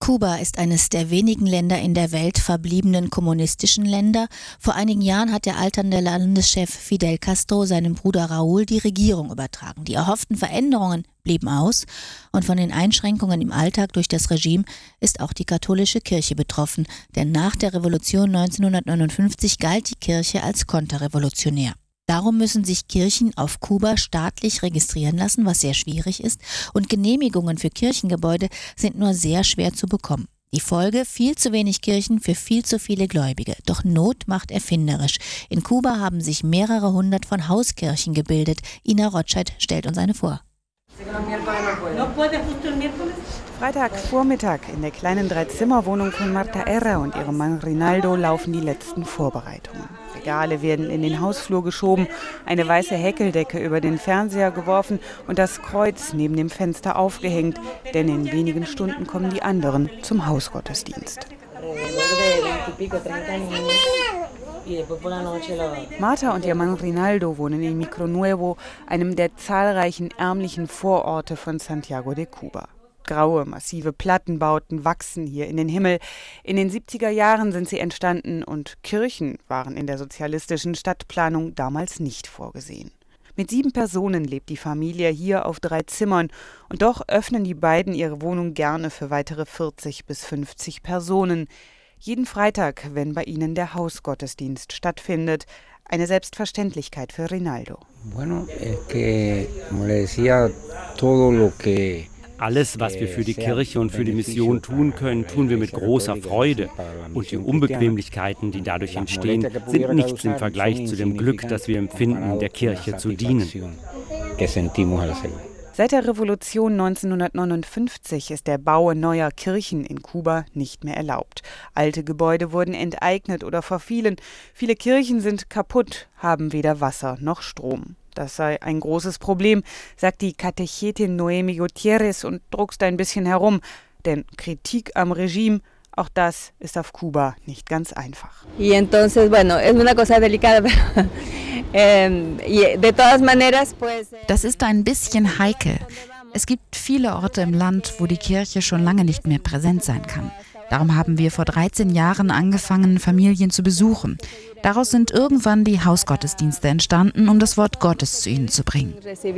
Kuba ist eines der wenigen Länder in der Welt verbliebenen kommunistischen Länder. Vor einigen Jahren hat der alternde Landeschef Fidel Castro seinem Bruder Raúl die Regierung übertragen. Die erhofften Veränderungen blieben aus und von den Einschränkungen im Alltag durch das Regime ist auch die katholische Kirche betroffen. Denn nach der Revolution 1959 galt die Kirche als konterrevolutionär. Darum müssen sich Kirchen auf Kuba staatlich registrieren lassen, was sehr schwierig ist, und Genehmigungen für Kirchengebäude sind nur sehr schwer zu bekommen. Die Folge: viel zu wenig Kirchen für viel zu viele Gläubige. Doch Not macht erfinderisch. In Kuba haben sich mehrere hundert von Hauskirchen gebildet. Ina Rotscheid stellt uns eine vor. Freitagvormittag in der kleinen 3-Zimmer-Wohnung von Marta Erra und ihrem Mann Rinaldo laufen die letzten Vorbereitungen. Regale werden in den Hausflur geschoben, eine weiße Häkeldecke über den Fernseher geworfen und das Kreuz neben dem Fenster aufgehängt, denn in wenigen Stunden kommen die anderen zum Hausgottesdienst. Marta und ihr Mann Rinaldo wohnen in Micronuevo, einem der zahlreichen ärmlichen Vororte von Santiago de Cuba. Graue, massive Plattenbauten wachsen hier in den Himmel. In den 70er Jahren sind sie entstanden und Kirchen waren in der sozialistischen Stadtplanung damals nicht vorgesehen. Mit 7 Personen lebt die Familie hier auf 3 Zimmern und doch öffnen die beiden ihre Wohnung gerne für weitere 40 bis 50 Personen. Jeden Freitag, wenn bei ihnen der Hausgottesdienst stattfindet. Eine Selbstverständlichkeit für Rinaldo. Alles, was wir für die Kirche und für die Mission tun können, tun wir mit großer Freude. Und die Unbequemlichkeiten, die dadurch entstehen, sind nichts im Vergleich zu dem Glück, das wir empfinden, der Kirche zu dienen. Seit der Revolution 1959 ist der Bau neuer Kirchen in Kuba nicht mehr erlaubt. Alte Gebäude wurden enteignet oder verfielen. Viele Kirchen sind kaputt, haben weder Wasser noch Strom. Das sei ein großes Problem, sagt die Katechetin Noemi Gutierrez und druckst ein bisschen herum. Denn Kritik am Regime, auch das ist auf Kuba nicht ganz einfach. Das ist ein bisschen heikel. Es gibt viele Orte im Land, wo die Kirche schon lange nicht mehr präsent sein kann. Darum haben wir vor 13 Jahren angefangen, Familien zu besuchen. Daraus sind irgendwann die Hausgottesdienste entstanden, um das Wort Gottes zu ihnen zu bringen.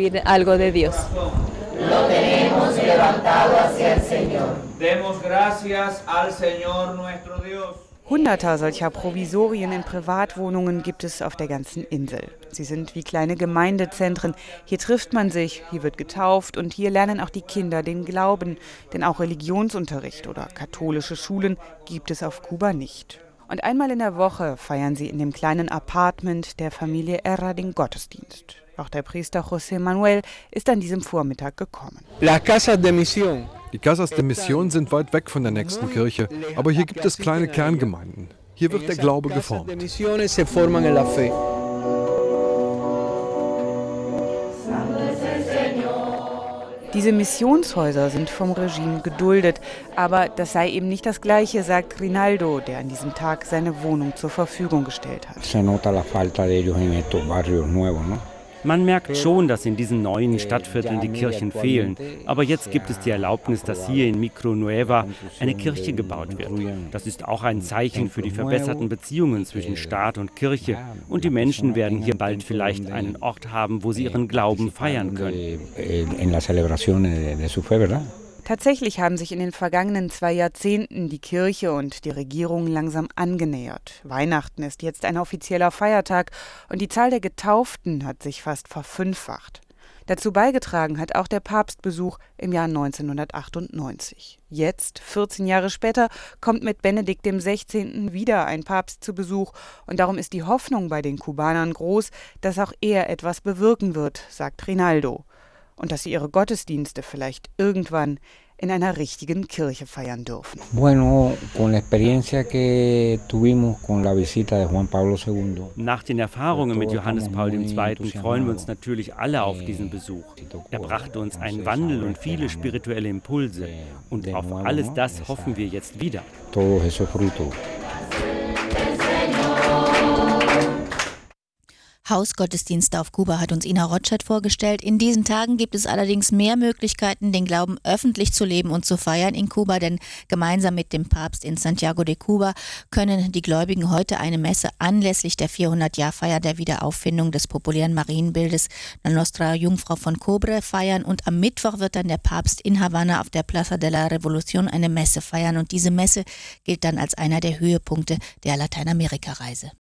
Hunderter solcher Provisorien in Privatwohnungen gibt es auf der ganzen Insel. Sie sind wie kleine Gemeindezentren. Hier trifft man sich, hier wird getauft und hier lernen auch die Kinder den Glauben. Denn auch Religionsunterricht oder katholische Schulen gibt es auf Kuba nicht. Und einmal in der Woche feiern sie in dem kleinen Apartment der Familie Erra den Gottesdienst. Auch der Priester José Manuel ist an diesem Vormittag gekommen. Die Casas de Mission sind weit weg von der nächsten Kirche, aber hier gibt es kleine Kerngemeinden. Hier wird der Glaube geformt. Diese Missionshäuser sind vom Regime geduldet, aber das sei eben nicht das Gleiche, sagt Rinaldo, der an diesem Tag seine Wohnung zur Verfügung gestellt hat. Man merkt schon, dass in diesen neuen Stadtvierteln die Kirchen fehlen. Aber jetzt gibt es die Erlaubnis, dass hier in Micronueva eine Kirche gebaut wird. Das ist auch ein Zeichen für die verbesserten Beziehungen zwischen Staat und Kirche. Und die Menschen werden hier bald vielleicht einen Ort haben, wo sie ihren Glauben feiern können. Tatsächlich haben sich in den vergangenen 2 Jahrzehnten die Kirche und die Regierung langsam angenähert. Weihnachten ist jetzt ein offizieller Feiertag und die Zahl der Getauften hat sich fast verfünffacht. Dazu beigetragen hat auch der Papstbesuch im Jahr 1998. Jetzt, 14 Jahre später, kommt mit Benedikt XVI. Wieder ein Papst zu Besuch und darum ist die Hoffnung bei den Kubanern groß, dass auch er etwas bewirken wird, sagt Rinaldo. Und dass sie ihre Gottesdienste vielleicht irgendwann in einer richtigen Kirche feiern dürfen. Nach den Erfahrungen mit Johannes Paul II. Freuen wir uns natürlich alle auf diesen Besuch. Er brachte uns einen Wandel und viele spirituelle Impulse. Und auf alles das hoffen wir jetzt wieder. Hausgottesdienste auf Kuba hat uns Ina Rotschert vorgestellt. In diesen Tagen gibt es allerdings mehr Möglichkeiten, den Glauben öffentlich zu leben und zu feiern in Kuba, denn gemeinsam mit dem Papst in Santiago de Cuba können die Gläubigen heute eine Messe anlässlich der 400-Jahr-Feier der Wiederauffindung des populären Marienbildes der Nostra Jungfrau von Cobre feiern, und am Mittwoch wird dann der Papst in Havanna auf der Plaza de la Revolución eine Messe feiern, und diese Messe gilt dann als einer der Höhepunkte der Lateinamerika-Reise.